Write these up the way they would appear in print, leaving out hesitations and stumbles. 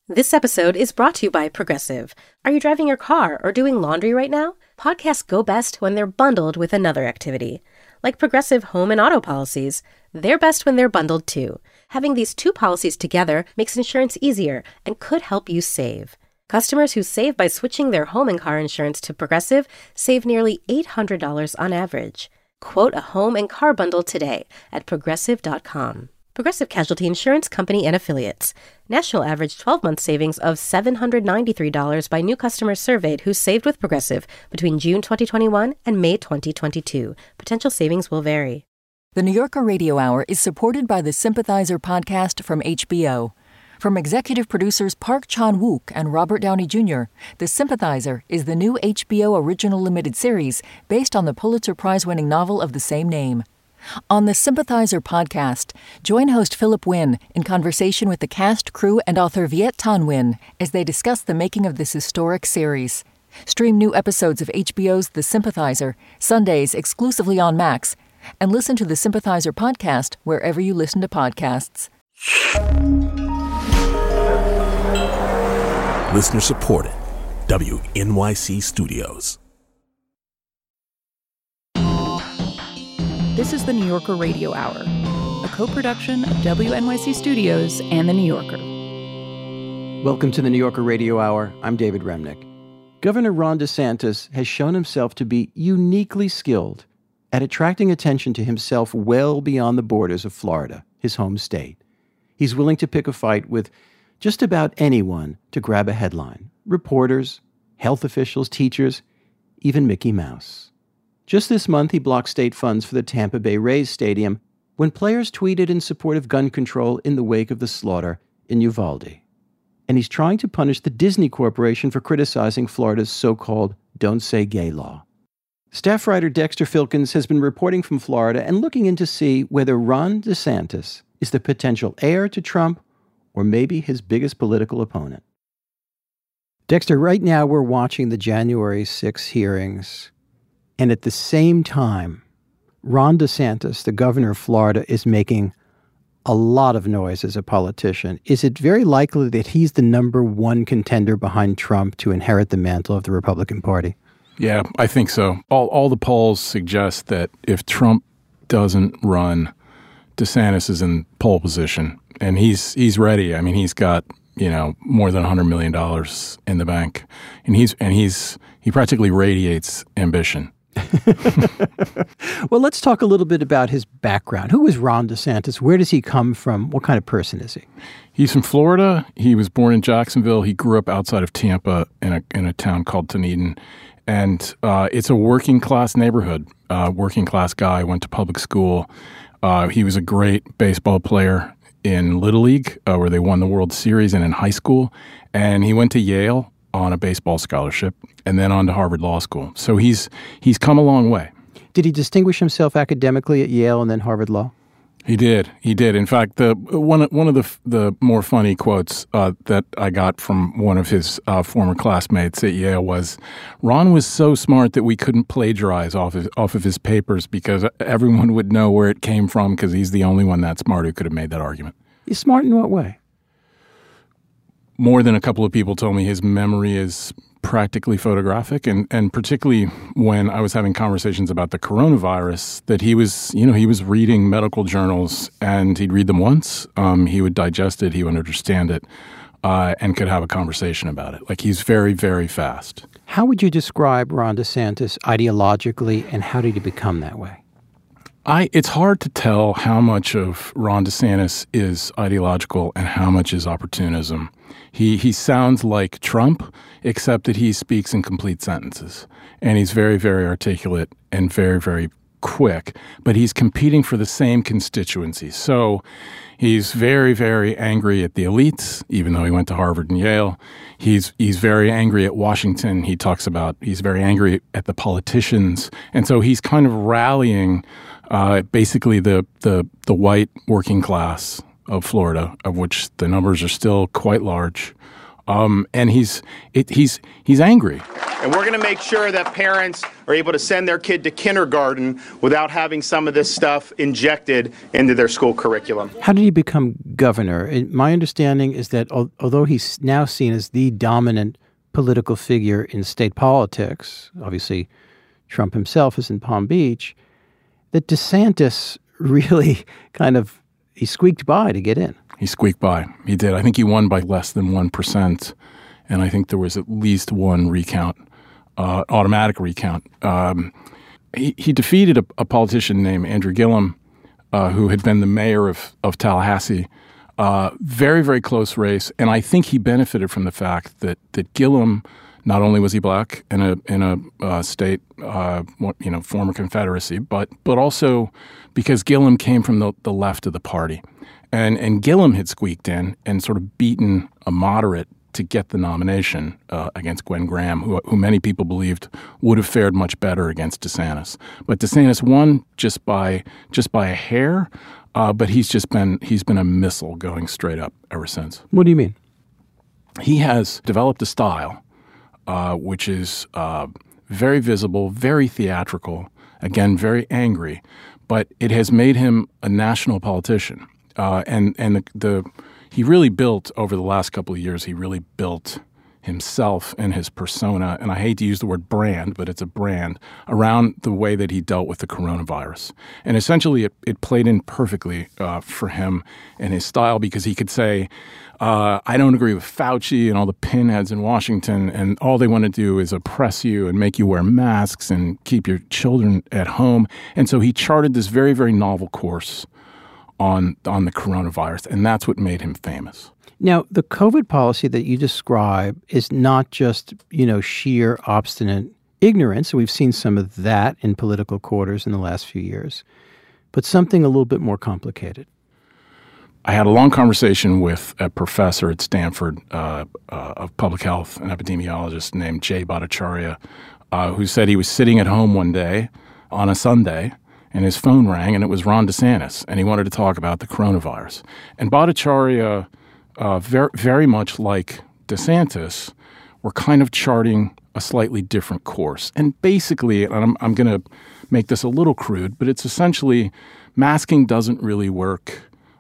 This episode is brought to you by Progressive. Are you driving your car or doing laundry right now? Podcasts go best when they're bundled with another activity. Like Progressive home and auto policies, they're best when they're bundled too. Having these two policies together makes insurance easier and could help you save. Customers who save by switching their home and car insurance to Progressive save nearly $800 on average. Quote a home and car bundle today at Progressive.com. Progressive Casualty Insurance Company and Affiliates. National average 12-month savings of $793 by new customers surveyed who saved with Progressive between June 2021 and May 2022. Potential savings will vary. The New Yorker Radio Hour is supported by the Sympathizer podcast from HBO. From executive producers Park Chan-wook and Robert Downey Jr., The Sympathizer is the new HBO original limited series based on the Pulitzer Prize-winning novel of the same name. On the Sympathizer podcast, join host Philip Wynn in conversation with the cast, crew, and author Viet Thanh Nguyen as they discuss the making of this historic series. Stream new episodes of HBO's The Sympathizer, Sundays exclusively on Max, and listen to the Sympathizer podcast wherever you listen to podcasts. Listener supported. WNYC Studios. This is the New Yorker Radio Hour, a co-production of WNYC Studios and The New Yorker. Welcome to the New Yorker Radio Hour. I'm David Remnick. Governor Ron DeSantis has shown himself to be uniquely skilled at attracting attention to himself well beyond the borders of Florida, his home state. He's willing to pick a fight with just about anyone to grab a headline. Reporters, health officials, teachers, even Mickey Mouse. Just this month, he blocked state funds for the Tampa Bay Rays Stadium when players tweeted in support of gun control in the wake of the slaughter in Uvalde. And he's trying to punish the Disney Corporation for criticizing Florida's so-called Don't Say Gay law. Staff writer Dexter Filkins has been reporting from Florida and looking in to see whether Ron DeSantis is the potential heir to Trump or maybe his biggest political opponent. Dexter, right now we're watching the January 6 hearings. And at the same time, Ron DeSantis, the governor of Florida, is making a lot of noise as a politician. Is it very likely that he's the number one contender behind Trump to inherit the mantle of the Republican Party? Yeah, I think so. All the polls suggest that if Trump doesn't run, DeSantis is in pole position, and he's ready. I mean, he's got more than $100 million in the bank, and he practically radiates ambition. Well, let's talk a little bit about his background. Who is Ron DeSantis? Where does he come from? What kind of person is he? He's from Florida. He was born in Jacksonville. He grew up outside of Tampa in a town called Dunedin. And it's a working class neighborhood. Working class guy, went to public school. He was a great baseball player in Little League, where they won the World Series, and in high school. And he went to Yale on a baseball scholarship, and then on to Harvard Law School. So he's come a long way. Did he distinguish himself academically at Yale and then Harvard Law? He did. In fact, one of the more funny quotes that I got from one of his former classmates at Yale was, "Ron was so smart that we couldn't plagiarize off of his papers because everyone would know where it came from because he's the only one that smart who could have made that argument." He's smart in what way? More than a couple of people told me his memory is practically photographic, and particularly when I was having conversations about the coronavirus, that he was reading medical journals, and he'd read them once, he would digest it, he would understand it, and could have a conversation about it. Like, he's very, very fast. How would you describe Ron DeSantis ideologically, and how did he become that way? It's hard to tell how much of Ron DeSantis is ideological and how much is opportunism. He sounds like Trump, except that he speaks in complete sentences. And he's very, very articulate and very, very quick. But he's competing for the same constituencies. So he's very, very angry at the elites, even though he went to Harvard and Yale. He's very angry at Washington. He talks about he's very angry at the politicians. And so he's kind of rallying basically the white working class of Florida, of which the numbers are still quite large, and he's angry. And we're going to make sure that parents are able to send their kid to kindergarten without having some of this stuff injected into their school curriculum. How did he become governor? My understanding is that although he's now seen as the dominant political figure in state politics, obviously Trump himself is in Palm Beach, that DeSantis really he squeaked by to get in. He squeaked by. He did. I think he won by less than 1%. And I think there was at least one recount, automatic recount. He defeated a politician named Andrew Gillum, who had been the mayor of Tallahassee. Very, very close race. And I think he benefited from the fact that Gillum, not only was he black in a state, former Confederacy, but also because Gillum came from the left of the party. And Gillum had squeaked in and sort of beaten a moderate to get the nomination against Gwen Graham, who many people believed would have fared much better against DeSantis. But DeSantis won just by a hair, but he's been a missile going straight up ever since. What do you mean? He has developed a style which is very visible, very theatrical, again, very angry, but it has made him a national politician. He really built, over the last couple of years, he really built himself and his persona, and I hate to use the word brand, but it's a brand, around the way that he dealt with the coronavirus. And essentially it played in perfectly for him and his style, because he could say, I don't agree with Fauci and all the pinheads in Washington, and all they want to do is oppress you and make you wear masks and keep your children at home. And so he charted this very, very novel course on the coronavirus, and that's what made him famous. Now, the COVID policy that you describe is not just, sheer obstinate ignorance. We've seen some of that in political quarters in the last few years, but something a little bit more complicated. I had a long conversation with a professor at Stanford of public health, an epidemiologist named Jay Bhattacharya, who said he was sitting at home one day on a Sunday, and his phone rang, and it was Ron DeSantis, and he wanted to talk about the coronavirus. And Bhattacharya, very, very much like DeSantis, were kind of charting a slightly different course. And basically, and I'm going to make this a little crude, but it's essentially masking doesn't really work.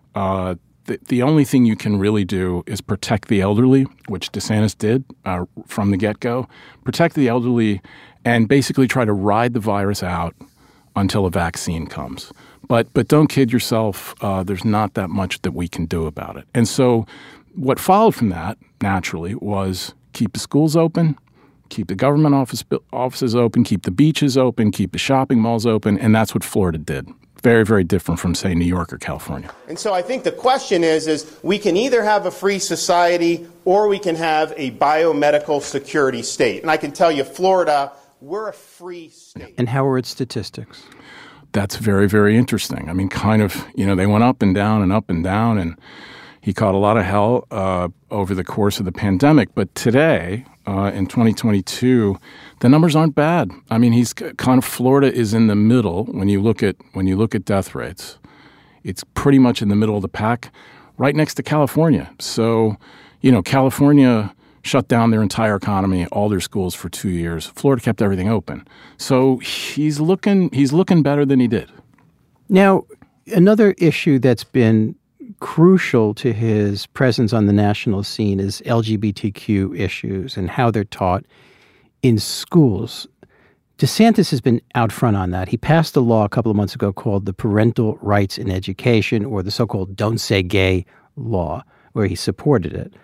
The only thing you can really do is protect the elderly, which DeSantis did from the get-go. Protect the elderly and basically try to ride the virus out until a vaccine comes. But don't kid yourself. There's not that much that we can do about it. And so what followed from that, naturally, was keep the schools open, keep the government offices open, keep the beaches open, keep the shopping malls open, and that's what Florida did. Very, very different from, say, New York or California. And so I think the question is we can either have a free society or we can have a biomedical security state. And I can tell you, Florida, we're a free state. And how are its statistics? That's very, very interesting. I mean, they went up and down, and he caught a lot of hell over the course of the pandemic. But today, in 2022, the numbers aren't bad. I mean, Florida is in the middle when you look at death rates. It's pretty much in the middle of the pack, right next to California. So, California shut down their entire economy, all their schools for 2 years. Florida kept everything open. So he's looking better than he did. Now, another issue that's been crucial to his presence on the national scene is LGBTQ issues and how they're taught in schools. DeSantis has been out front on that. He passed a law a couple of months ago called the Parental Rights in Education, or the so-called Don't Say Gay law, where he supported it.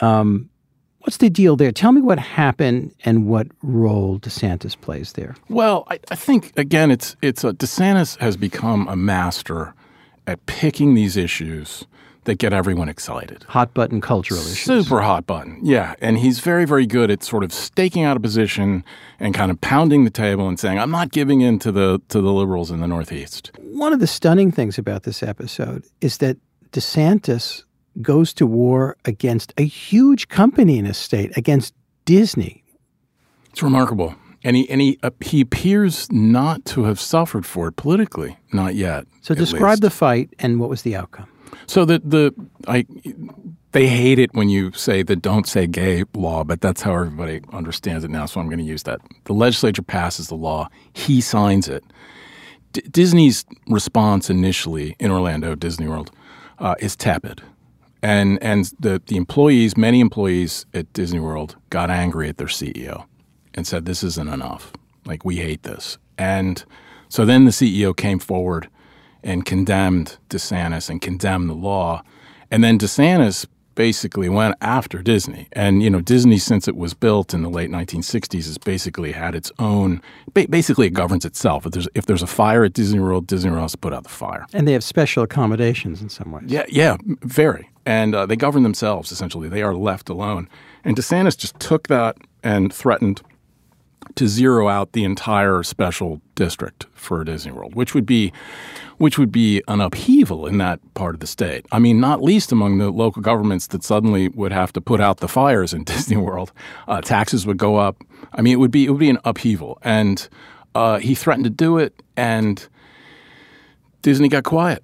What's the deal there? Tell me what happened and what role DeSantis plays there. Well, I think, again, DeSantis has become a master at picking these issues that get everyone excited. Hot button cultural issues. Super hot button, yeah. And he's very, very good at sort of staking out a position and kind of pounding the table and saying, I'm not giving in to the liberals in the Northeast. One of the stunning things about this episode is that DeSantis goes to war against a huge company in his state, against Disney. It's remarkable. And he appears not to have suffered for it politically, not yet. So describe the fight and what was the outcome? So they hate it when you say the don't say gay law, but that's how everybody understands it now, so I'm going to use that. The legislature passes the law. He signs it. Disney's response initially in Orlando, Disney World, is tepid. And the employees, many employees at Disney World got angry at their CEO and said, this isn't enough. Like, we hate this. And so then the CEO came forward and condemned DeSantis and condemned the law. And then DeSantis basically went after Disney. And, Disney, since it was built in the late 1960s, has basically had its own – basically it governs itself. If there's a fire at Disney World has to put out the fire. And they have special accommodations in some ways. Yeah, very. And they govern themselves, essentially. They are left alone. And DeSantis just took that and threatened to zero out the entire special district for Disney World, which would be an upheaval in that part of the state. I mean, not least among the local governments that suddenly would have to put out the fires in Disney World. Taxes would go up. I mean, it would be an upheaval. And he threatened to do it, and Disney got quiet.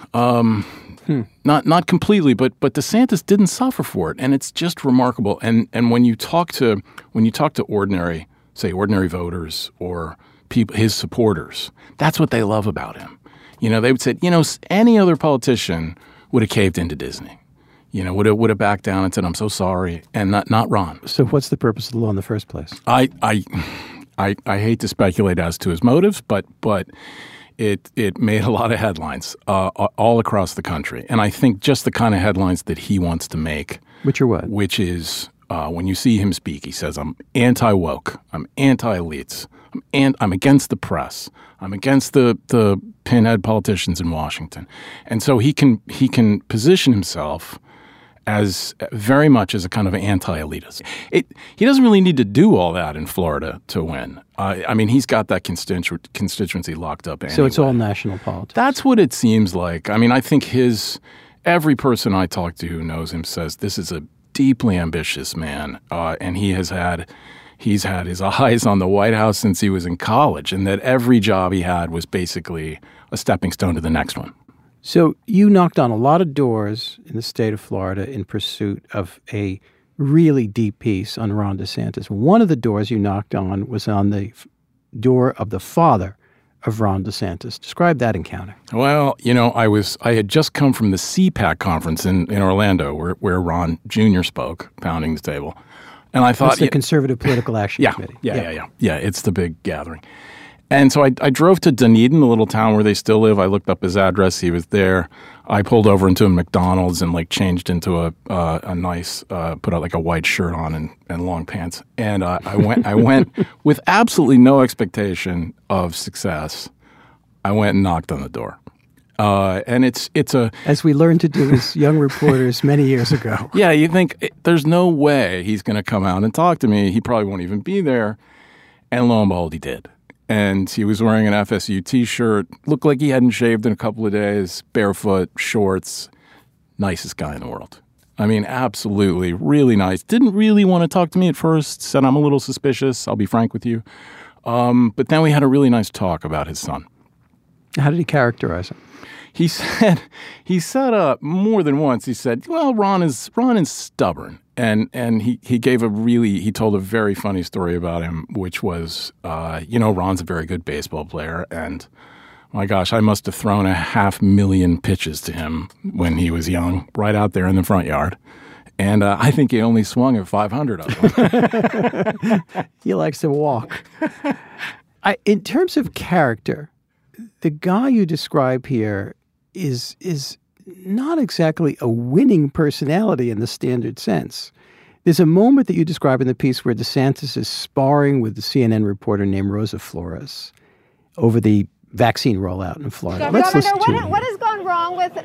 Not completely, but DeSantis didn't suffer for it, and it's just remarkable. And when you talk to ordinary voters or people, his supporters, that's what they love about him. They would say, any other politician would have caved into Disney. Would have backed down and said, I'm so sorry, and not Ron. So what's the purpose of the law in the first place? I hate to speculate as to his motives, but it made a lot of headlines all across the country. And I think just the kind of headlines that he wants to make. Which are what? Which is when you see him speak, he says, I'm anti-woke, I'm anti-elites, I'm against the press, I'm against the pinhead politicians in Washington. And so he can position himself as very much as a kind of anti-elitist. He doesn't really need to do all that in Florida to win. I mean, he's got that constituency locked up anyway. So it's all national politics. That's what it seems like. I mean, I think every person I talk to who knows him says this is a deeply ambitious man, and he's had his eyes on the White House since he was in college, and that every job he had was basically a stepping stone to the next one. So you knocked on a lot of doors in the state of Florida in pursuit of a really deep piece on Ron DeSantis. One of the doors you knocked on was on the door of the father of Ron DeSantis. Describe that encounter. Well, I had just come from the CPAC conference in Orlando where Ron Jr. spoke, pounding the table. And I thought... That's the Conservative Political Action Committee. Yeah, it's the big gathering. And so I drove to Dunedin, the little town where they still live. I looked up his address. He was there. I pulled over into a McDonald's and changed into a nice, put out a white shirt on and long pants. And I went with absolutely no expectation of success. I went and knocked on the door. And it's a... As we learned to do as young reporters many years ago. Yeah, you think there's no way he's going to come out and talk to me. He probably won't even be there. And lo and behold, he did. And he was wearing an FSU T-shirt, looked like he hadn't shaved in a couple of days, barefoot, shorts, nicest guy in the world. I mean, absolutely, really nice. Didn't really want to talk to me at first, said I'm a little suspicious, I'll be frank with you. But then we had a really nice talk about his son. How did he characterize him? He said more than once, he said, well, Ron is stubborn. And he told a very funny story about him, which was, Ron's a very good baseball player. And my gosh, I must have thrown 500,000 pitches to him when he was young, right out there in the front yard. And I think he only swung at 500 of them. He likes to walk. In terms of character, the guy you describe here is not exactly a winning personality in the standard sense. There's a moment that you describe in the piece where DeSantis is sparring with the CNN reporter named Rosa Flores over the vaccine rollout in Florida. Governor, what has gone wrong with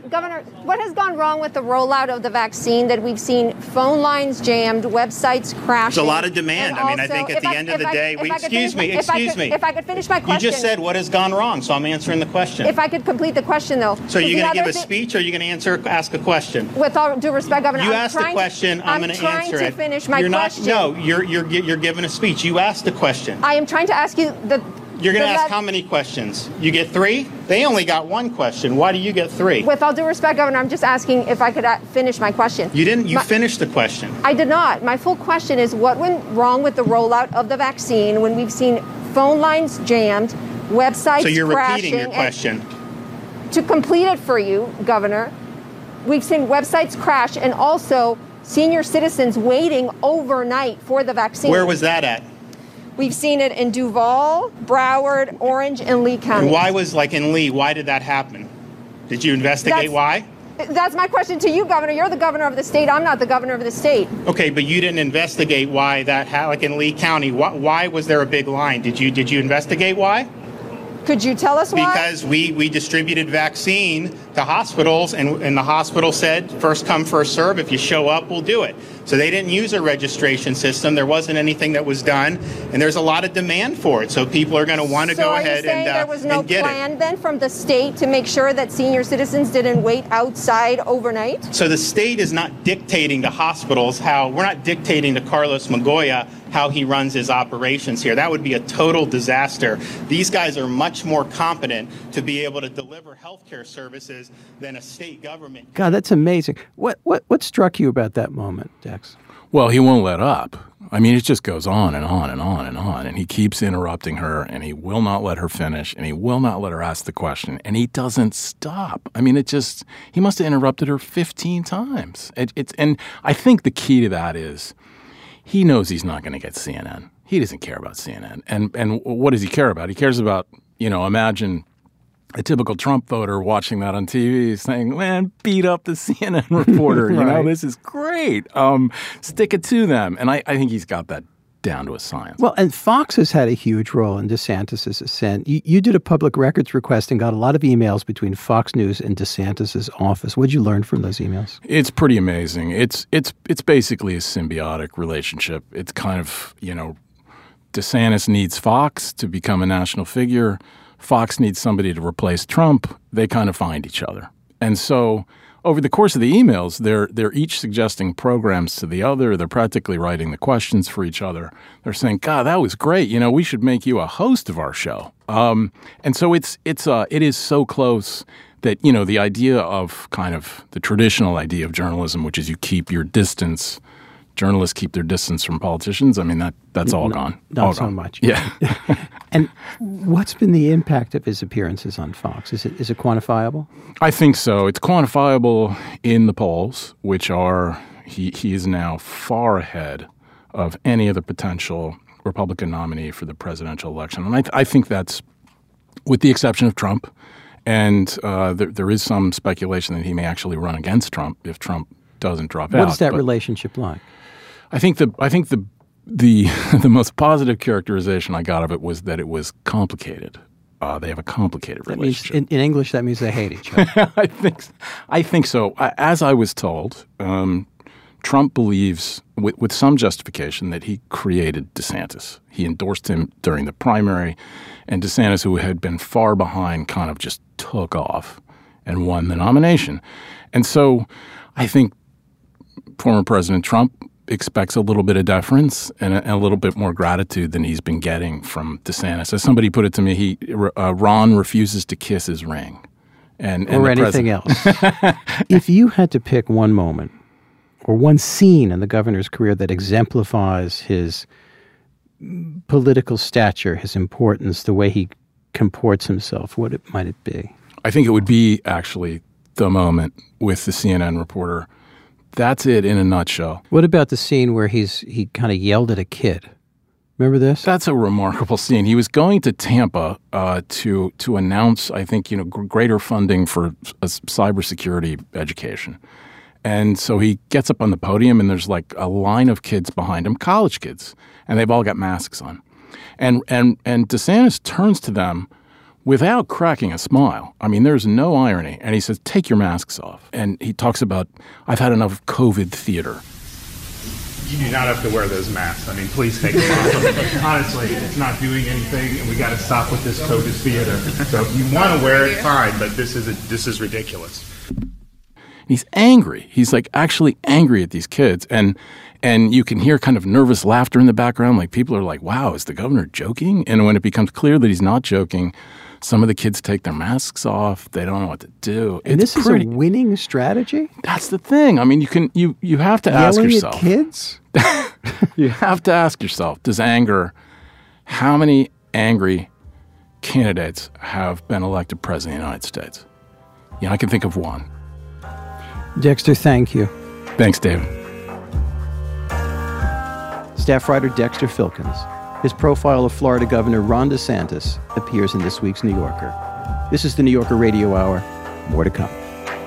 the rollout of the vaccine that we've seen phone lines jammed, websites crashing? There's a lot of demand. I think at the end of the day, excuse me. If I could finish my question. You just said what has gone wrong, so I'm answering the question. If I could complete the question, though. So you're going to give a speech, or are you going to ask a question? With all due respect, Governor, you asked the question. I'm going to answer it. I'm trying to finish my question. No, you're giving a speech. You asked the question. I am trying to ask you You're going to ask how many questions? You get 3? They only got 1 question. Why do you get 3? With all due respect, Governor, I'm just asking if I could finish my question. You didn't. You finished the question. I did not. My full question is, what went wrong with the rollout of the vaccine when we've seen phone lines jammed, websites crashing? So you're repeating your question. To complete it for you, Governor, we've seen websites crash and also senior citizens waiting overnight for the vaccine. Where was that at? We've seen it in Duval, Broward, Orange, and Lee County. And why was, like in Lee, why did that happen? Did you investigate why? That's my question to you, Governor. You're the governor of the state. I'm not the governor of the state. Okay, but you didn't investigate why that happened, like in Lee County. Why was there a big line? Did you investigate why? Could you tell us why? Because we distributed vaccine to hospitals, and the hospital said, first come, first serve. If you show up, we'll do it. So they didn't use a registration system. There wasn't anything that was done, and there's a lot of demand for it. So people are going to want to go ahead and get it. So are you saying there was no plan then from the state to make sure that senior citizens didn't wait outside overnight? So the state is not dictating to hospitals we're not dictating to Carlos Magoya how he runs his operations here. That would be a total disaster. These guys are much more competent to be able to deliver healthcare services than a state government. God, that's amazing. What struck you about that moment, Dex? Well, he won't let up. I mean, it just goes on and on and on and on, and he keeps interrupting her, and he will not let her finish, and he will not let her ask the question, and he doesn't stop. I mean, he must have interrupted her 15 times. And I think the key to that is he knows he's not going to get CNN. He doesn't care about CNN. And what does he care about? He cares about, imagine a typical Trump voter watching that on TV saying, man, beat up the CNN reporter. Right. This is great. Stick it to them. And I think he's got that down to a science. Well, and Fox has had a huge role in DeSantis' ascent. You did a public records request and got a lot of emails between Fox News and DeSantis' office. What did you learn from those emails? It's pretty amazing. It's basically a symbiotic relationship. It's kind of, DeSantis needs Fox to become a national figure. Fox needs somebody to replace Trump. They kind of find each other. And so over the course of the emails, they're each suggesting programs to the other. They're practically writing the questions for each other. They're saying, God, that was great. We should make you a host of our show. And so it is so close that, the idea of kind of the traditional idea of journalism, which is you keep your distance. Journalists keep their distance from politicians. I mean, that's all gone. Not so much. Yeah. And what's been the impact of his appearances on Fox? Is it quantifiable? I think so. It's quantifiable in the polls, which are he is now far ahead of any other potential Republican nominee for the presidential election. And I think that's with the exception of Trump. And there is some speculation that he may actually run against Trump if Trump doesn't drop out. What is that relationship like? I think the most positive characterization I got of it was that it was complicated. They have a complicated relationship. Means, in English, that means they hate each other. I think so. As I was told, Trump believes, with some justification, that he created DeSantis. He endorsed him during the primary, and DeSantis, who had been far behind, kind of just took off and won the nomination. And so I think former President Trump expects a little bit of deference and a little bit more gratitude than he's been getting from DeSantis. As somebody put it to me, Ron refuses to kiss his ring. Or anything else. If you had to pick one moment or one scene in the governor's career that exemplifies his political stature, his importance, the way he comports himself, what might it be? I think it would be actually the moment with the CNN reporter. That's it in a nutshell. What about the scene where he kind of yelled at a kid? Remember this? That's a remarkable scene. He was going to Tampa to announce, I think, greater funding for a cybersecurity education. And so he gets up on the podium, and there's like a line of kids behind him, college kids, and they've all got masks on. And DeSantis turns to them without cracking a smile. I mean, there's no irony. And he says, take your masks off. And he talks about, I've had enough COVID theater. You do not have to wear those masks. I mean, please take them off. Honestly, it's not doing anything, and we got to stop with this COVID theater. So if you want to wear it, fine, but this is ridiculous. He's angry. He's like actually angry at these kids. And And you can hear kind of nervous laughter in the background. Like people are like, wow, is the governor joking? And when it becomes clear that he's not joking, some of the kids take their masks off. They don't know what to do. And this is a winning strategy? That's the thing. I mean, you have to ask yourself. Yelling at kids? You have to ask yourself, how many angry candidates have been elected president of the United States? I can think of one. Dexter, thank you. Thanks, David. Staff writer Dexter Filkins. His profile of Florida Governor Ron DeSantis appears in this week's New Yorker. This is the New Yorker Radio Hour. More to come.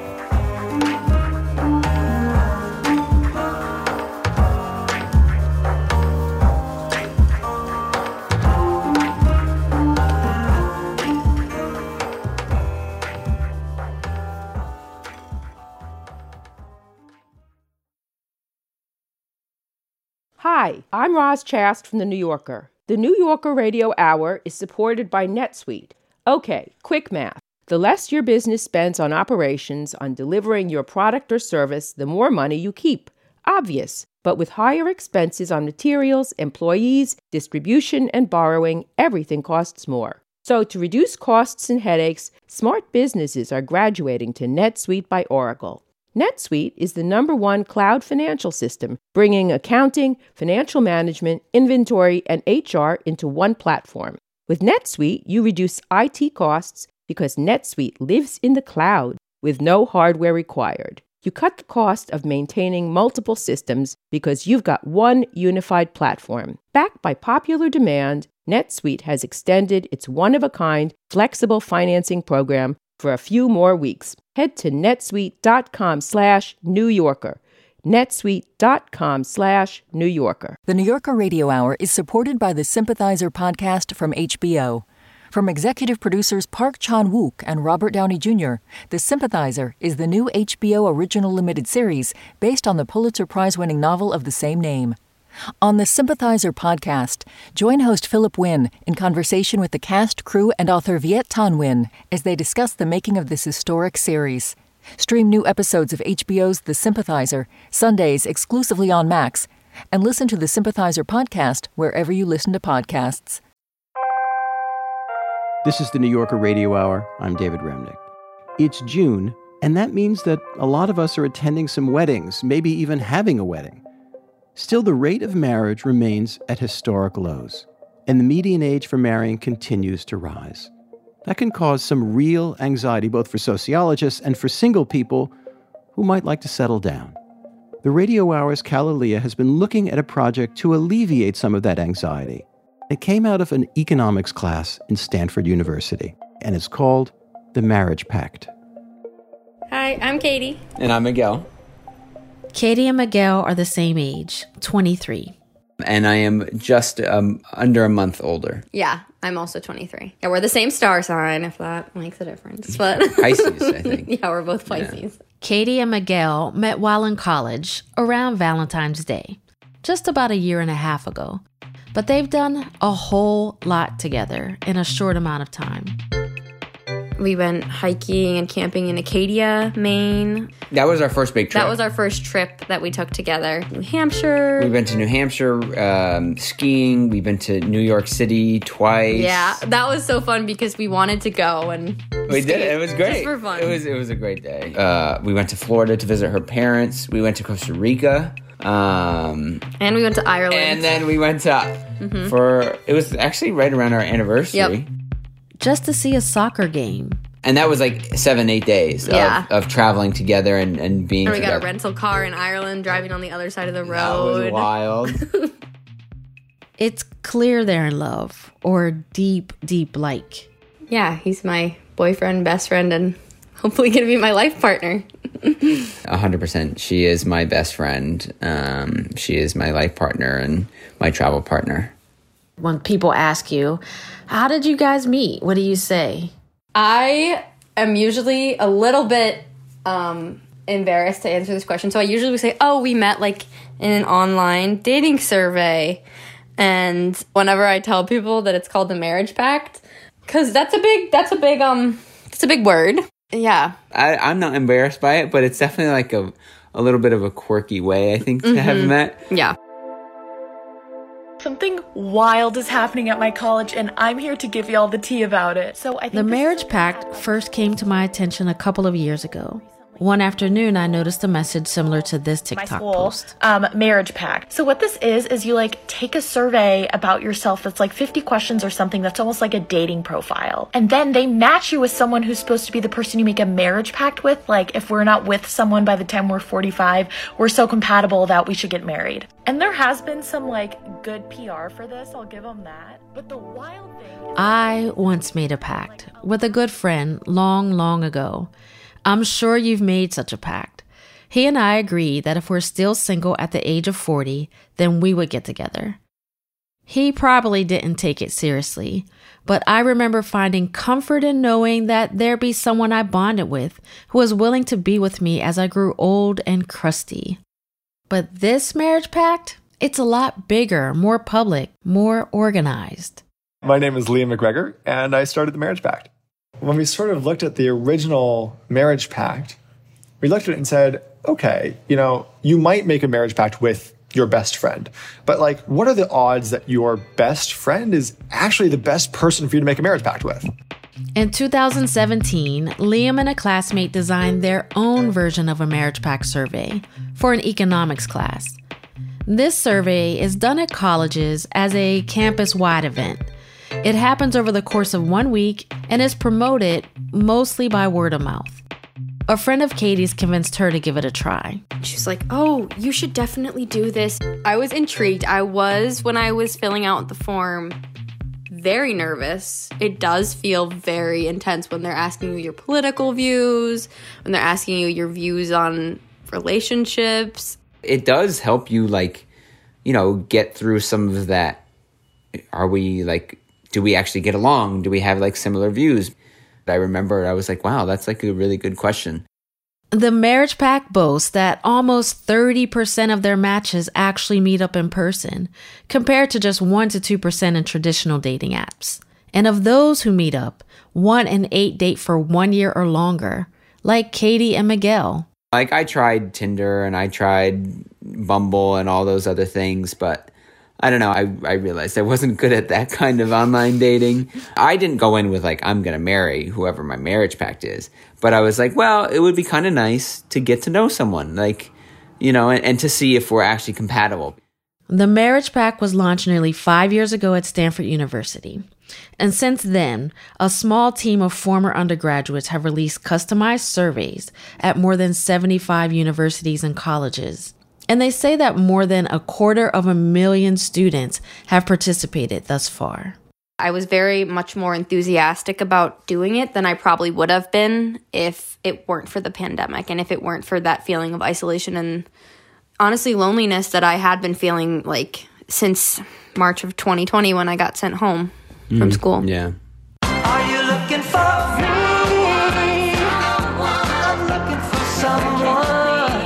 Hi, I'm Roz Chast from The New Yorker. The New Yorker Radio Hour is supported by NetSuite. Okay, quick math. The less your business spends on operations, on delivering your product or service, the more money you keep. Obvious. But with higher expenses on materials, employees, distribution, and borrowing, everything costs more. So to reduce costs and headaches, smart businesses are graduating to NetSuite by Oracle. NetSuite is the #1 cloud financial system, bringing accounting, financial management, inventory, and HR into one platform. With NetSuite, you reduce IT costs because NetSuite lives in the cloud with no hardware required. You cut the cost of maintaining multiple systems because you've got one unified platform. Backed by popular demand, NetSuite has extended its one-of-a-kind flexible financing program for a few more weeks. Head to netsuite.com/New Yorker. netsuite.com/New Yorker. The New Yorker Radio Hour is supported by the Sympathizer podcast from HBO. From executive producers Park Chan-wook and Robert Downey Jr., The Sympathizer is the new HBO original limited series based on the Pulitzer Prize-winning novel of the same name. On the Sympathizer podcast, join host Philip Wynn in conversation with the cast, crew, and author Viet Thanh Nguyen as they discuss the making of this historic series. Stream new episodes of HBO's The Sympathizer, Sundays exclusively on Max, and listen to the Sympathizer podcast wherever you listen to podcasts. This is the New Yorker Radio Hour. I'm David Remnick. It's June, and that means that a lot of us are attending some weddings, maybe even having a wedding. Still, the rate of marriage remains at historic lows, and the median age for marrying continues to rise. That can cause some real anxiety both for sociologists and for single people who might like to settle down. The Radio Hour's Kalalea has been looking at a project to alleviate some of that anxiety. It came out of an economics class in Stanford University, and it's called The Marriage Pact. Hi, I'm Katie. And I'm Miguel. Katie and Miguel are the same age, 23. And I am just under a month older. Yeah, I'm also 23. Yeah, we're the same star sign, if that makes a difference. But Pisces, I think. Yeah, we're both Pisces. Yeah. Katie and Miguel met while in college, around Valentine's Day, just about a year and a half ago. But they've done a whole lot together in a short amount of time. We went hiking and camping in Acadia, Maine. That was our first big trip. That was our first trip that we took together. New Hampshire. We've been to New Hampshire skiing. We've been to New York City twice. Yeah, that was so fun because we wanted to go and we did it. It was great. Just for fun. It was a great day. We went to Florida to visit her parents. We went to Costa Rica. And we went to Ireland. And then we went to it was actually right around our anniversary. Yep. Just to see a soccer game. And that was like 7-8 days of traveling together and being together. And we got a rental car in Ireland, driving on the other side of the road. That was wild. It's clear they're in love, or deep, deep like. Yeah, he's my boyfriend, best friend, and hopefully going to be my life partner. 100%. She is my best friend. She is my life partner and my travel partner. When people ask you, how did you guys meet? What do you say? I am usually a little bit embarrassed to answer this question. So I usually would say, we met like in an online dating survey. And whenever I tell people that it's called the Marriage Pact, because that's a big word. Yeah. I'm not embarrassed by it, but it's definitely like a little bit of a quirky way, I think, to have met. Yeah. Something wild is happening at my college, and I'm here to give you all the tea about it. So I think the marriage pact first came to my attention a couple of years ago. One afternoon, I noticed a message similar to this TikTok post. Marriage pact. So what this is you like take a survey about yourself that's like 50 questions or something that's almost like a dating profile. And then they match you with someone who's supposed to be the person you make a marriage pact with. Like if we're not with someone by the time we're 45, we're so compatible that we should get married. And there has been some like good PR for this, I'll give them that. But the wild thing is I once made a pact with a good friend long ago. I'm sure you've made such a pact. He and I agreed that if we're still single at the age of 40, then we would get together. He probably didn't take it seriously, but I remember finding comfort in knowing that there'd be someone I bonded with who was willing to be with me as I grew old and crusty. But this marriage pact, it's a lot bigger, more public, more organized. My name is Liam McGregor, and I started the Marriage Pact. When we sort of looked at the original marriage pact, we looked at it and said, okay, you might make a marriage pact with your best friend, but like, what are the odds that your best friend is actually the best person for you to make a marriage pact with? In 2017, Liam and a classmate designed their own version of a marriage pact survey for an economics class. This survey is done at colleges as a campus-wide event. It happens over the course of 1 week and is promoted mostly by word of mouth. A friend of Katie's convinced her to give it a try. She's like, oh, you should definitely do this. I was intrigued. When I was filling out the form, very nervous. It does feel very intense when they're asking you your political views, when they're asking you your views on relationships. It does help you, get through some of that. Do we actually get along? Do we have similar views? I remember I was like, wow, that's a really good question. The marriage pact boasts that almost 30% of their matches actually meet up in person, compared to just 1 to 2% in traditional dating apps. And of those who meet up, 1 in 8 date for 1 year or longer, like Katie and Miguel. I tried Tinder and I tried Bumble and all those other things, but I don't know. I realized I wasn't good at that kind of online dating. I didn't go in with I'm going to marry whoever my marriage pact is. But I was like, well, it would be kind of nice to get to know someone, and to see if we're actually compatible. The marriage pact was launched nearly 5 years ago at Stanford University. And since then, a small team of former undergraduates have released customized surveys at more than 75 universities and colleges. And they say that more than 250,000 students have participated thus far. I was very much more enthusiastic about doing it than I probably would have been if it weren't for the pandemic and if it weren't for that feeling of isolation and honestly loneliness that I had been feeling since March of 2020 when I got sent home from school. Yeah. Are you looking for me? I'm looking for someone.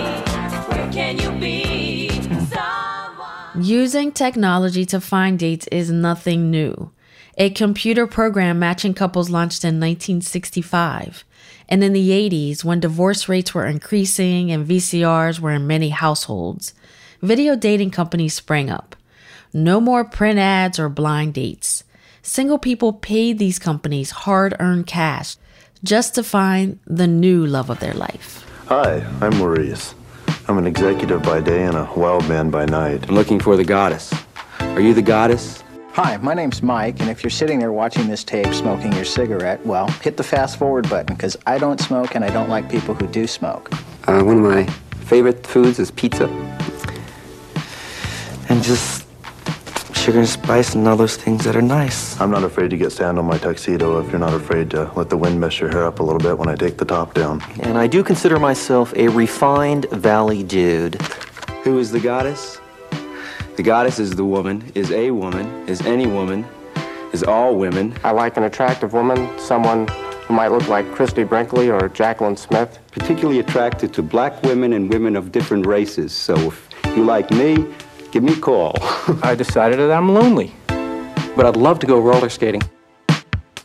Using technology to find dates is nothing new. A computer program matching couples launched in 1965. And in the 80s, when divorce rates were increasing and VCRs were in many households, video dating companies sprang up. No more print ads or blind dates. Single people paid these companies hard-earned cash just to find the new love of their life. Hi, I'm Maurice. I'm an executive by day and a wild man by night. I'm looking for the goddess. Are you the goddess? Hi, my name's Mike, and if you're sitting there watching this tape smoking your cigarette, well, hit the fast forward button, because I don't smoke and I don't like people who do smoke. One of my favorite foods is pizza. And just sugar and spice and all those things that are nice. I'm not afraid to get sand on my tuxedo if you're not afraid to let the wind mess your hair up a little bit when I take the top down. And I do consider myself a refined valley dude. Who is the goddess? The goddess is the woman, is a woman, is any woman, is all women. I like an attractive woman, someone who might look like Christy Brinkley or Jacqueline Smith. Particularly attracted to black women and women of different races. So if you like me, give me a call. I decided that I'm lonely, but I'd love to go roller skating.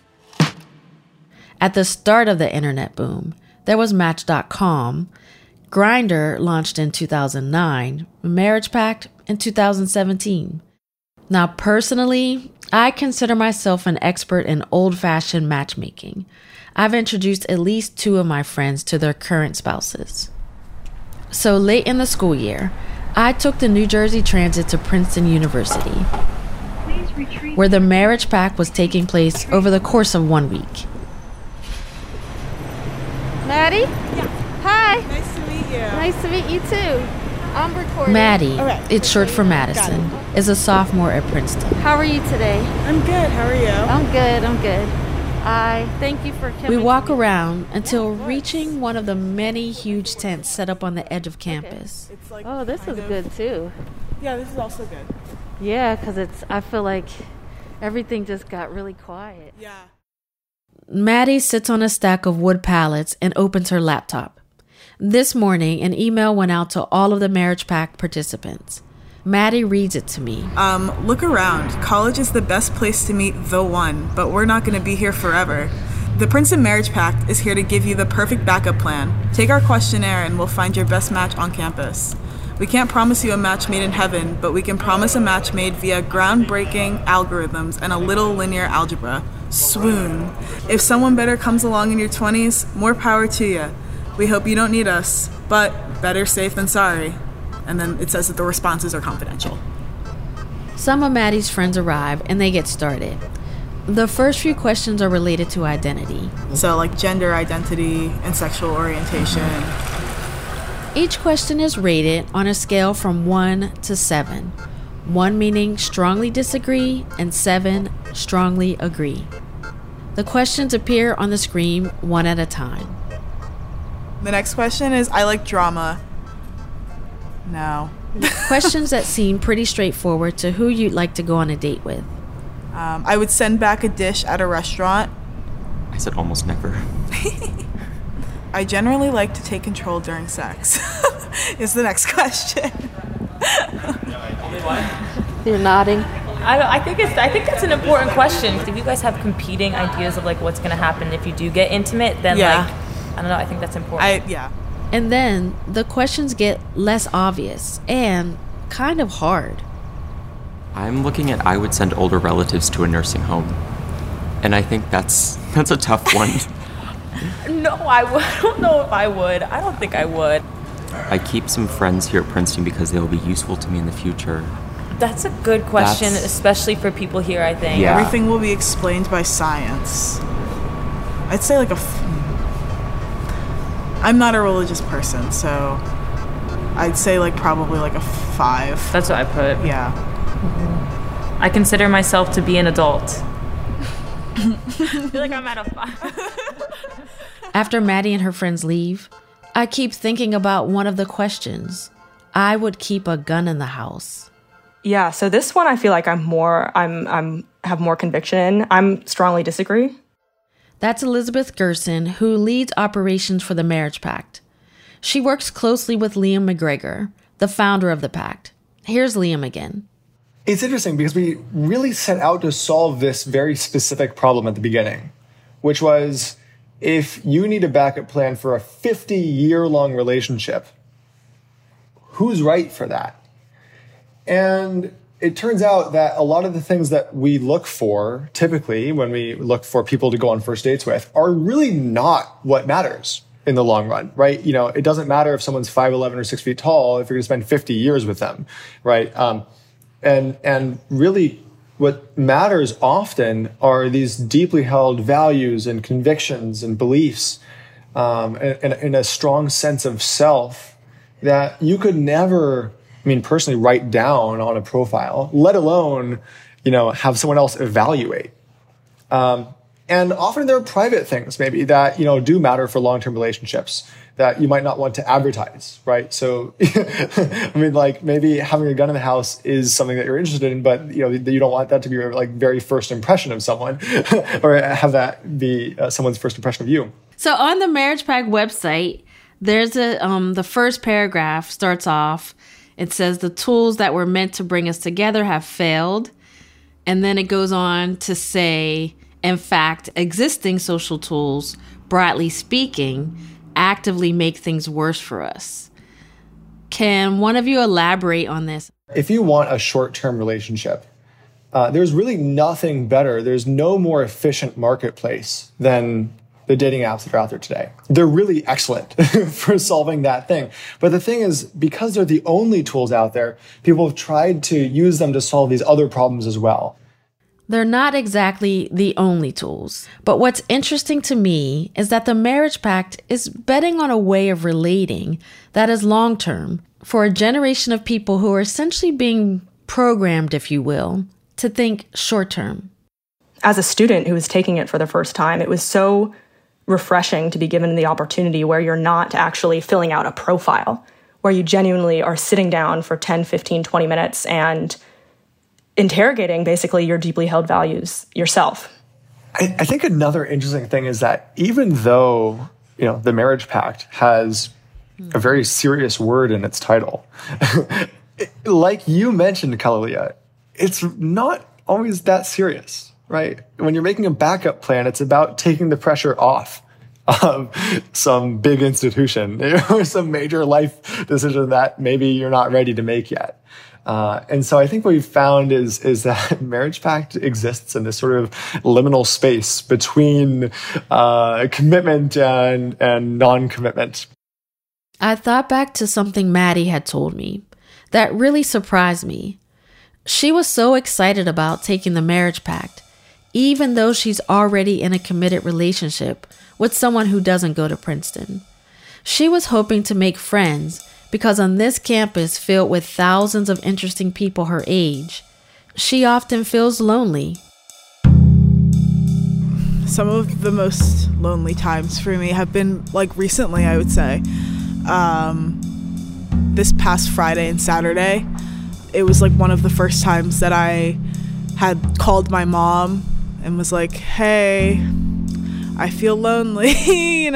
At the start of the internet boom, there was Match.com. Grindr launched in 2009, Marriage Pact in 2017. Now, personally, I consider myself an expert in old-fashioned matchmaking. I've introduced at least 2 of my friends to their current spouses. So late in the school year, I took the New Jersey Transit to Princeton University, where the Marriage Pact was taking place over the course of 1 week. Maddie? Yeah. Hi. Nice to meet you. Nice to meet you too. I'm recording. Maddie, it's short for Madison, is a sophomore at Princeton. How are you today? I'm good. How are you? I'm good. I thank you for coming. We walk around until reaching one of the many huge tents set up on the edge of campus. Okay. Oh, this is good too. Yeah, this is also good. Yeah, because I feel like everything just got really quiet. Yeah. Maddie sits on a stack of wood pallets and opens her laptop. This morning, an email went out to all of the Marriage Pact participants. Maddie reads it to me. Look around. College is the best place to meet the one, but we're not going to be here forever. The Princeton Marriage Pact is here to give you the perfect backup plan. Take our questionnaire and we'll find your best match on campus. We can't promise you a match made in heaven, but we can promise a match made via groundbreaking algorithms and a little linear algebra. Swoon. If someone better comes along in your 20s, more power to you. We hope you don't need us, but better safe than sorry. And then it says that the responses are confidential. Some of Maddie's friends arrive and they get started. The first few questions are related to identity. So like gender identity and sexual orientation. Each question is rated on a scale from 1 to 7. 1 meaning strongly disagree and 7 strongly agree. The questions appear on the screen one at a time. The next question is, I like drama. No. Questions that seem pretty straightforward to who you'd like to go on a date with. I would send back a dish at a restaurant. I said almost never. I generally like to take control during sex. Is the next question. You're nodding. I think that's an important question. If you guys have competing ideas of like what's going to happen if you do get intimate, then like I don't know. I think that's important. And then the questions get less obvious and kind of hard. I'm looking at I would send older relatives to a nursing home. And I think that's a tough one. No, I don't know if I would. I don't think I would. I keep some friends here at Princeton because they'll be useful to me in the future. That's a good question, especially for people here, I think. Yeah. Everything will be explained by science. I'd say like I'm not a religious person, so I'd say like probably like a 5. That's what I put. Yeah. I consider myself to be an adult. I feel like I'm at a 5. After Maddie and her friends leave, I keep thinking about one of the questions. I would keep a gun in the house. Yeah, so this one I feel like I'm have more conviction. I'm strongly disagree. That's Elizabeth Gerson, who leads operations for the Marriage Pact. She works closely with Liam McGregor, the founder of the pact. Here's Liam again. It's interesting because we really set out to solve this very specific problem at the beginning, which was if you need a backup plan for a 50-year-long relationship, who's right for that? And it turns out that a lot of the things that we look for, typically when we look for people to go on first dates with, are really not what matters in the long run, right? You know, it doesn't matter if someone's 5'11" or 6 feet tall if you're going to spend 50 years with them, right? And really what matters often are these deeply held values and convictions and beliefs, and a strong sense of self that you could never, personally write down on a profile, let alone, have someone else evaluate. And often there are private things maybe that, do matter for long-term relationships that you might not want to advertise, right? So, maybe having a gun in the house is something that you're interested in, but, you don't want that to be your, very first impression of someone or have that be someone's first impression of you. So on the Marriage Pact website, there's the first paragraph starts off, it says the tools that were meant to bring us together have failed. And then it goes on to say, in fact, existing social tools, broadly speaking, actively make things worse for us. Can one of you elaborate on this? If you want a short-term relationship, there's really nothing better. There's no more efficient marketplace than the dating apps that are out there today. They're really excellent for solving that thing. But the thing is, because they're the only tools out there, people have tried to use them to solve these other problems as well. They're not exactly the only tools. But what's interesting to me is that the marriage pact is betting on a way of relating that is long-term for a generation of people who are essentially being programmed, if you will, to think short-term. As a student who was taking it for the first time, it was so refreshing to be given the opportunity where you're not actually filling out a profile, where you genuinely are sitting down for 10, 15, 20 minutes and interrogating basically your deeply held values yourself. I think another interesting thing is that even though, the marriage pact has a very serious word in its title, like you mentioned, Kalalea, it's not always that serious. Right? When you're making a backup plan, it's about taking the pressure off of some big institution or some major life decision that maybe you're not ready to make yet. And so I think what we've found is that marriage pact exists in this sort of liminal space between commitment and non-commitment. I thought back to something Maddie had told me that really surprised me. She was so excited about taking the marriage pact, even though she's already in a committed relationship with someone who doesn't go to Princeton. She was hoping to make friends because on this campus filled with thousands of interesting people her age, she often feels lonely. Some of the most lonely times for me have been recently, I would say. This past Friday and Saturday, it was one of the first times that I had called my mom and was like, hey, I feel lonely, You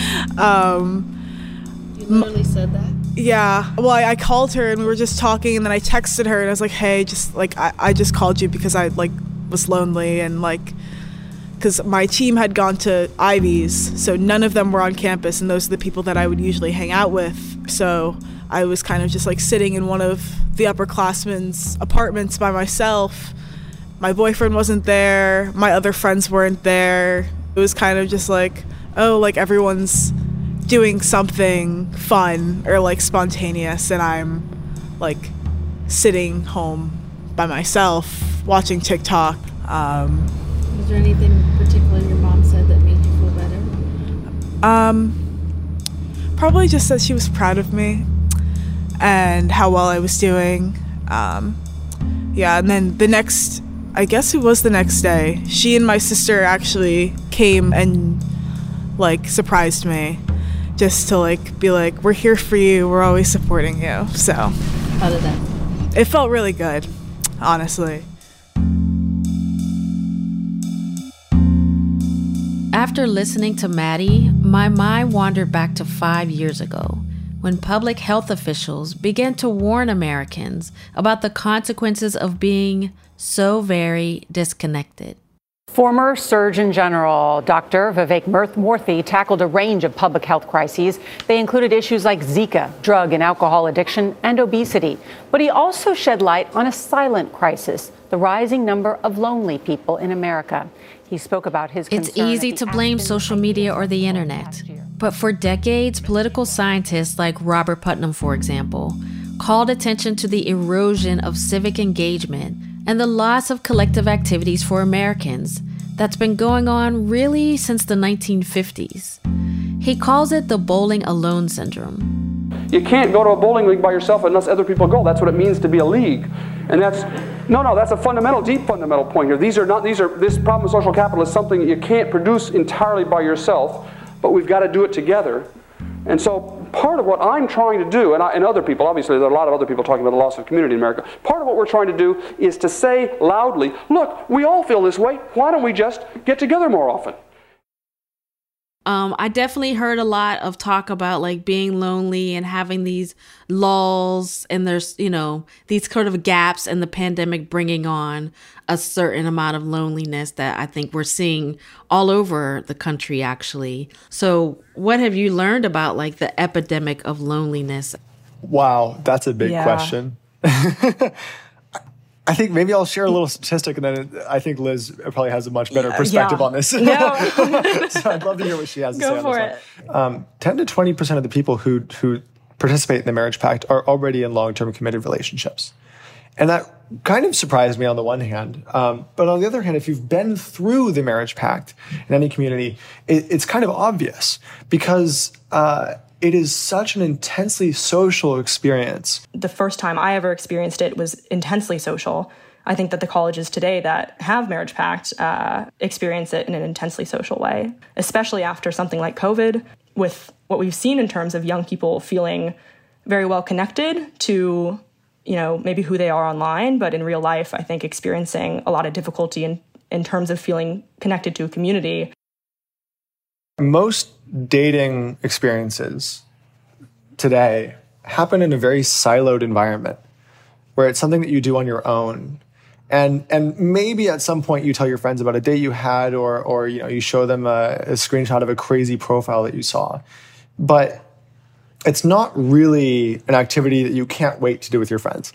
literally said that? Yeah. Well, I called her and we were just talking, and then I texted her and I was like, hey, I just called you because I was lonely, and because my team had gone to Ivy's, so none of them were on campus, and those are the people that I would usually hang out with. So I was kind of just sitting in one of the upperclassmen's apartments by myself. My boyfriend wasn't there. My other friends weren't there. It was kind of just everyone's doing something fun or spontaneous, and I'm sitting home by myself watching TikTok. Was there anything particular your mom said that made you feel better? Probably just that she was proud of me and how well I was doing. Yeah, and then the next day, she and my sister actually came and surprised me, just to be we're here for you, we're always supporting you. So how did that? It felt really good, honestly. After listening to Maddie, my mind wandered back to 5 years ago, when public health officials began to warn Americans about the consequences of being so very disconnected. Former Surgeon General Dr. Vivek Murthy tackled a range of public health crises. They included issues like Zika, drug and alcohol addiction, and obesity. But he also shed light on a silent crisis, the rising number of lonely people in America. He spoke about his concern. It's easy to blame social media or the internet. But for decades, political scientists like Robert Putnam, for example, called attention to the erosion of civic engagement and the loss of collective activities for Americans that's been going on really since the 1950s. He calls it the bowling alone syndrome. You can't go to a bowling league by yourself unless other people go. That's what it means to be a league. And that's a fundamental, deep fundamental point here. This problem of social capital is something that you can't produce entirely by yourself, but we've got to do it together. And so part of what I'm trying to do, and other people, obviously there are a lot of other people talking about the loss of community in America, part of what we're trying to do is to say loudly, look, we all feel this way, why don't we just get together more often? I definitely heard a lot of talk about like being lonely and having these lulls, and there's, these sort of gaps in the pandemic bringing on a certain amount of loneliness that I think we're seeing all over the country, actually. So what have you learned about like the epidemic of loneliness? Wow, that's a big question. I think maybe I'll share a little statistic, and then I think Liz probably has a much better perspective on this. So I'd love to hear what she has to say on this one. 10 to 20% of the people who participate in the Marriage Pact are already in long-term committed relationships. And that kind of surprised me on the one hand. But on the other hand, if you've been through the Marriage Pact in any community, it's kind of obvious because it is such an intensely social experience. The first time I ever experienced it was intensely social. I think that the colleges today that have Marriage Pact experience it in an intensely social way, especially after something like COVID, with what we've seen in terms of young people feeling very well connected to, maybe who they are online, but in real life, I think experiencing a lot of difficulty in terms of feeling connected to a community. Most dating experiences today happen in a very siloed environment where it's something that you do on your own. And maybe at some point you tell your friends about a date you had or you show them a screenshot of a crazy profile that you saw. But it's not really an activity that you can't wait to do with your friends.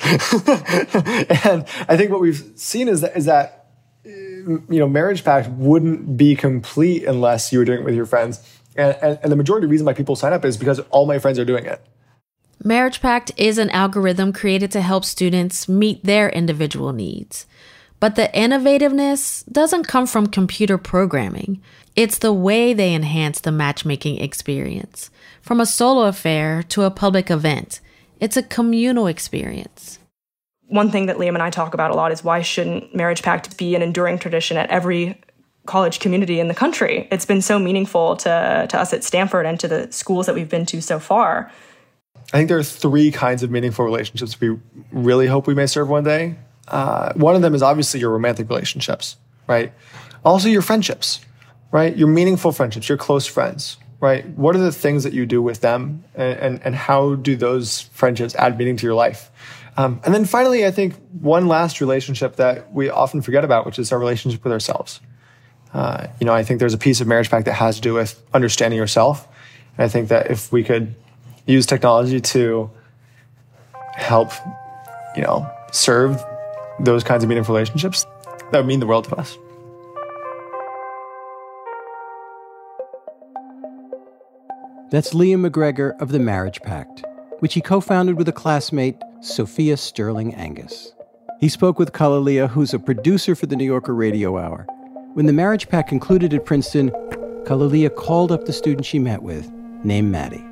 And I think what we've seen is that Marriage Pact wouldn't be complete unless you were doing it with your friends. And the majority of the reason why people sign up is because all my friends are doing it. Marriage Pact is an algorithm created to help students meet their individual needs. But the innovativeness doesn't come from computer programming. It's the way they enhance the matchmaking experience. From a solo affair to a public event, it's a communal experience. One thing that Liam and I talk about a lot is why shouldn't Marriage Pact be an enduring tradition at every college community in the country? It's been so meaningful to us at Stanford and to the schools that we've been to so far. I think there are three kinds of meaningful relationships we really hope we may serve one day. One of them is obviously your romantic relationships, right? Also your friendships, right? Your meaningful friendships, your close friends, right? What are the things that you do with them and how do those friendships add meaning to your life? And then finally, I think one last relationship that we often forget about, which is our relationship with ourselves. I think there's a piece of Marriage Pact that has to do with understanding yourself. And I think that if we could use technology to help, serve those kinds of meaningful relationships, that would mean the world to us. That's Liam McGregor of the Marriage Pact, which he co-founded with a classmate, Sophia Sterling Angus. He spoke with Kalalea, who's a producer for the New Yorker Radio Hour. When the Marriage Pact concluded at Princeton, Kalalea called up the student she met with, named Maddie.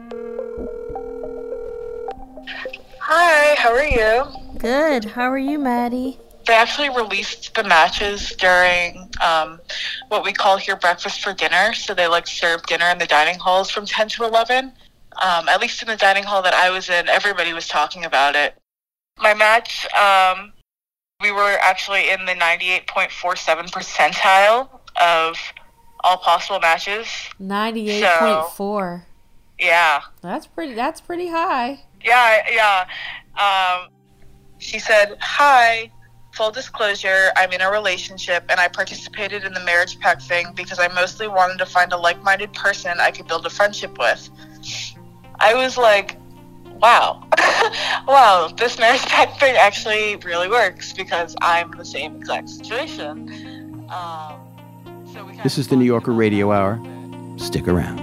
Hi, how are you? Good. How are you, Maddie? They actually released the matches during what we call here breakfast for dinner. So they serve dinner in the dining halls from 10 to 11. At least in the dining hall that I was in, everybody was talking about it. My match, we were actually in the 98.47 percentile of all possible matches. 98.4. So, yeah. That's pretty high. Yeah. She said, "Hi, full disclosure, I'm in a relationship and I participated in the Marriage Pact thing because I mostly wanted to find a like-minded person I could build a friendship with." I was like, wow. Wow, this Marriage Pact thing actually really works because I'm in the same exact situation. This is the New Yorker Radio Hour. Stick around.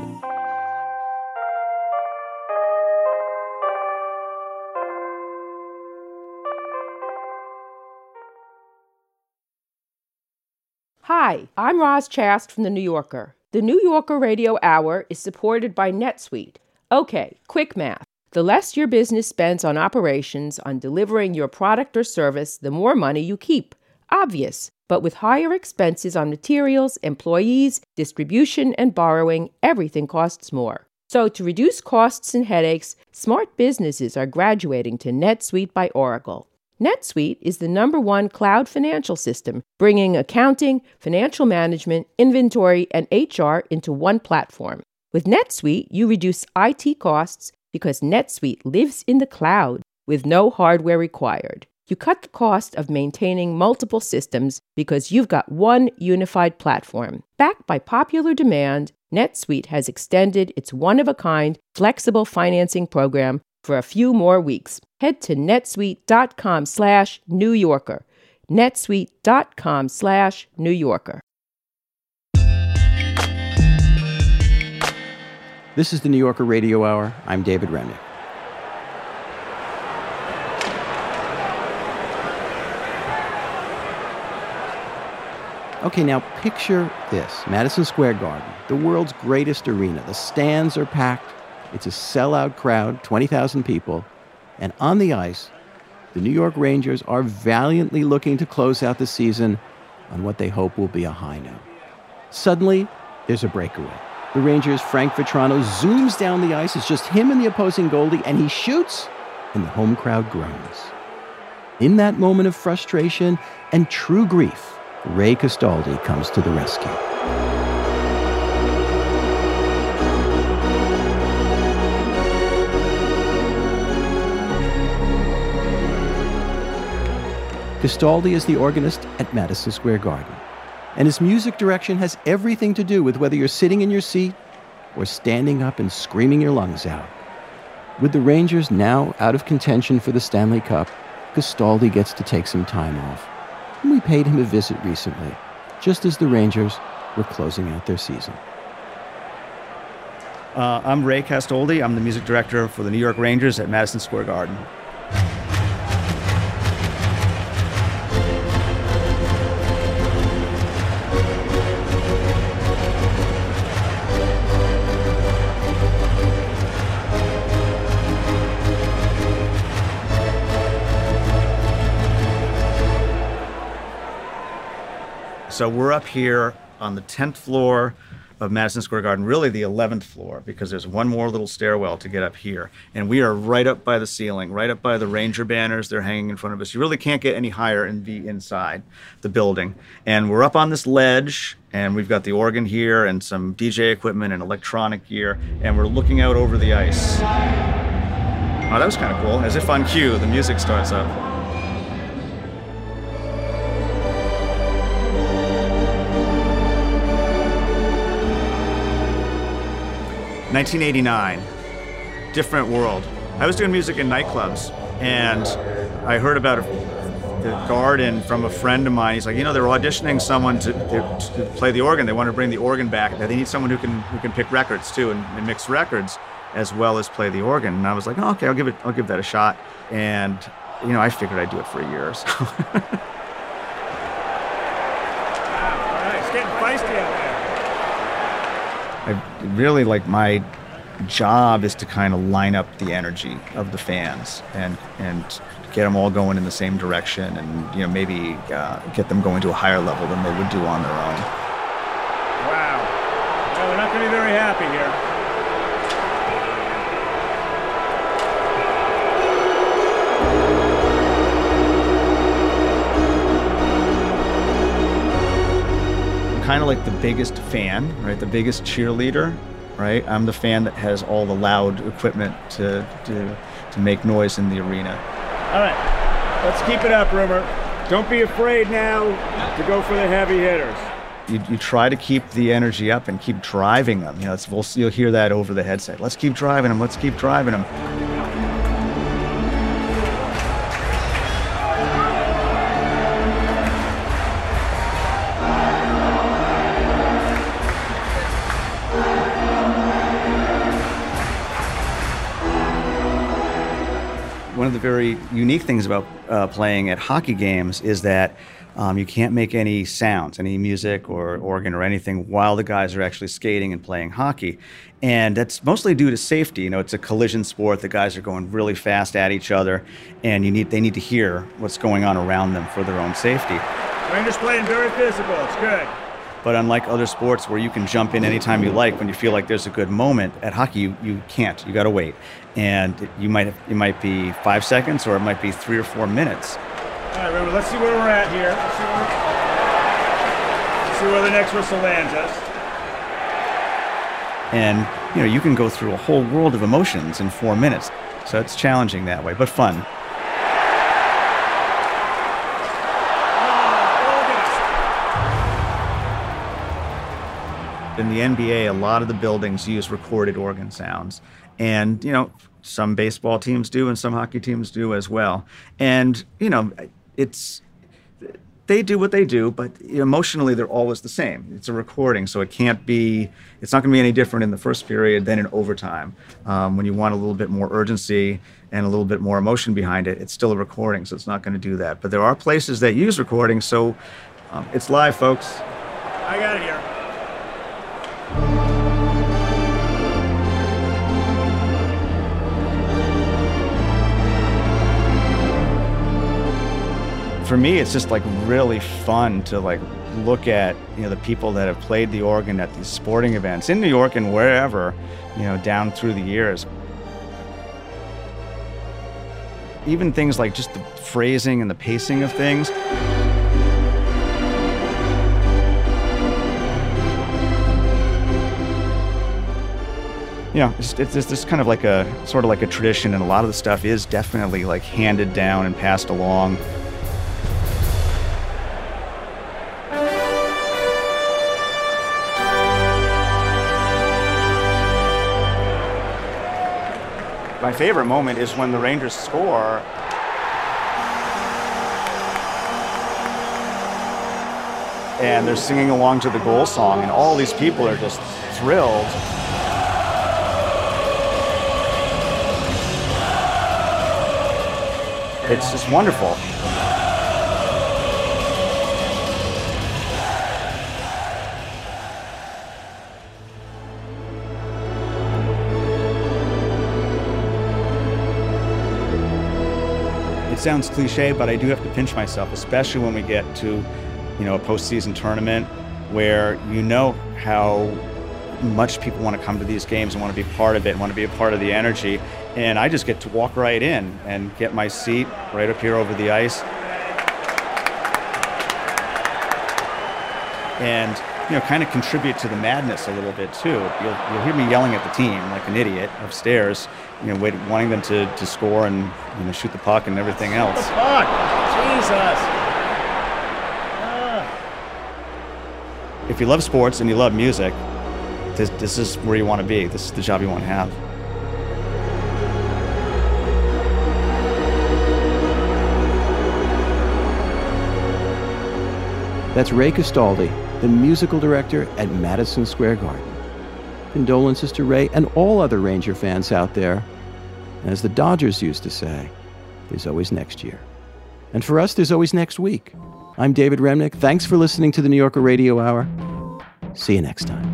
Hi, I'm Roz Chast from The New Yorker. The New Yorker Radio Hour is supported by NetSuite. Okay, quick math. The less your business spends on operations, on delivering your product or service, the more money you keep. Obvious. But with higher expenses on materials, employees, distribution, and borrowing, everything costs more. So to reduce costs and headaches, smart businesses are graduating to NetSuite by Oracle. NetSuite is the #1 cloud financial system, bringing accounting, financial management, inventory, and HR into one platform. With NetSuite, you reduce IT costs because NetSuite lives in the cloud with no hardware required. You cut the cost of maintaining multiple systems because you've got one unified platform. Backed by popular demand, NetSuite has extended its one-of-a-kind flexible financing program for a few more weeks. Head to netsuite.com/New Yorker. netsuite.com/New Yorker. This is the New Yorker Radio Hour. I'm David Remnick. Okay, now picture this. Madison Square Garden, the world's greatest arena. The stands are packed. It's a sellout crowd, 20,000 people. And on the ice, the New York Rangers are valiantly looking to close out the season on what they hope will be a high note. Suddenly, there's a breakaway. The Rangers' Frank Vetrano zooms down the ice. It's just him and the opposing goalie, and he shoots, and the home crowd groans. In that moment of frustration and true grief, Ray Castaldi comes to the rescue. Castaldi is the organist at Madison Square Garden, and his music direction has everything to do with whether you're sitting in your seat or standing up and screaming your lungs out. With the Rangers now out of contention for the Stanley Cup, Castaldi gets to take some time off. And we paid him a visit recently, just as the Rangers were closing out their season. I'm Ray Castaldi. I'm the music director for the New York Rangers at Madison Square Garden. So we're up here on the 10th floor of Madison Square Garden, really the 11th floor, because there's one more little stairwell to get up here. And we are right up by the ceiling, right up by the Ranger banners. They're hanging in front of us. You really can't get any higher and be inside the building. And we're up on this ledge, and we've got the organ here and some DJ equipment and electronic gear, and we're looking out over the ice. Oh, that was kind of cool. As if on cue, the music starts up. 1989, different world. I was doing music in nightclubs, and I heard about the Garden from a friend of mine. He's like, they're auditioning someone to play the organ. They want to bring the organ back. They need someone who can pick records too and mix records as well as play the organ. And I was like, okay, I'll give that a shot. And I figured I'd do it for a year or so. All right, it's getting feisty out there. I really my job is to kind of line up the energy of the fans and get them all going in the same direction, and maybe get them going to a higher level than they would do on their own. Wow, well, they're not going to be very happy here. Kind of like the biggest fan, right? The biggest cheerleader, right? I'm the fan that has all the loud equipment to make noise in the arena. All right, let's keep it up, Rumor. Don't be afraid now to go for the heavy hitters. You try to keep the energy up and keep driving them. You'll hear that over the headset. Let's keep driving them. Let's keep driving them. One of the very unique things about playing at hockey games is that you can't make any sounds, any music or organ or anything while the guys are actually skating and playing hockey. And that's mostly due to safety. It's a collision sport. The guys are going really fast at each other, and they need to hear what's going on around them for their own safety. Rangers playing very physical. It's good. But unlike other sports where you can jump in anytime you like when you feel like there's a good moment, at hockey you can't. You got to wait. And it might be 5 seconds or it might be 3 or 4 minutes right, Roman, let's see where we're at here. Let's see where the next whistle lands us. And, you can go through a whole world of emotions in 4 minutes. So it's challenging that way, but fun. In the NBA, a lot of the buildings use recorded organ sounds. And, some baseball teams do and some hockey teams do as well. And, they do what they do, but emotionally they're always the same. It's a recording, so it's not going to be any different in the first period than in overtime. When you want a little bit more urgency and a little bit more emotion behind it, it's still a recording, so it's not going to do that. But there are places that use recordings, so it's live, folks. I got it here. For me, it's just really fun to look at the people that have played the organ at these sporting events in New York and wherever, down through the years. Even things like just the phrasing and the pacing of things. It's just kind of like a tradition, and a lot of the stuff is definitely handed down and passed along. My favorite moment is when the Rangers score. And they're singing along to the goal song, and all these people are just thrilled. It's just wonderful. It sounds cliche, but I do have to pinch myself, especially when we get to, a postseason tournament where how much people want to come to these games and want to be part of it, and want to be a part of the energy. And I just get to walk right in and get my seat right up here over the ice. And, kind of contribute to the madness a little bit too. You'll hear me yelling at the team like an idiot upstairs, wanting them to score and, shoot the puck and everything else. The puck! Jesus! If you love sports and you love music, this is where you want to be. This is the job you want to have. That's Ray Castaldi, the musical director at Madison Square Garden. Condolences to Ray and all other Ranger fans out there. As the Dodgers used to say, there's always next year. And for us, there's always next week. I'm David Remnick. Thanks for listening to the New Yorker Radio Hour. See you next time.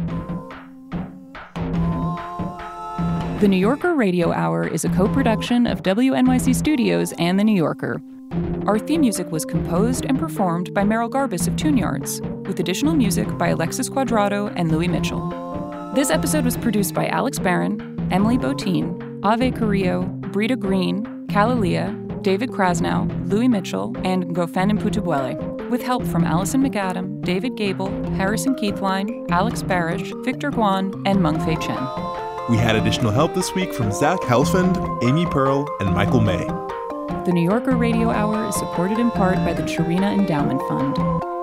The New Yorker Radio Hour is a co-production of WNYC Studios and The New Yorker. Our theme music was composed and performed by Merrill Garbus of Tune Yards, with additional music by Alexis Quadrado and Louis Mitchell. This episode was produced by Alex Barron, Emily Botine, Ave Carrillo, Brita Green, Kalalia, David Krasnow, Louis Mitchell, and Ngofen Mputubwele, with help from Allison McAdam, David Gable, Harrison Keithline, Alex Barish, Victor Guan, and Mengfei Chen. We had additional help this week from Zach Helsfeld, Amy Pearl, and Michael May. The New Yorker Radio Hour is supported in part by the Cherena Endowment Fund.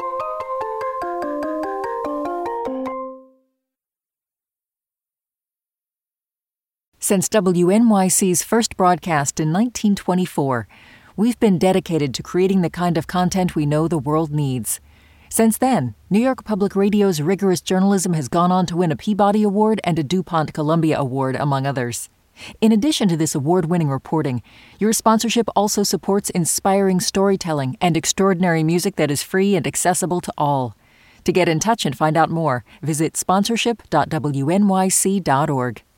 Since WNYC's first broadcast in 1924, we've been dedicated to creating the kind of content we know the world needs. Since then, New York Public Radio's rigorous journalism has gone on to win a Peabody Award and a DuPont Columbia Award, among others. In addition to this award-winning reporting, your sponsorship also supports inspiring storytelling and extraordinary music that is free and accessible to all. To get in touch and find out more, visit sponsorship.wnyc.org.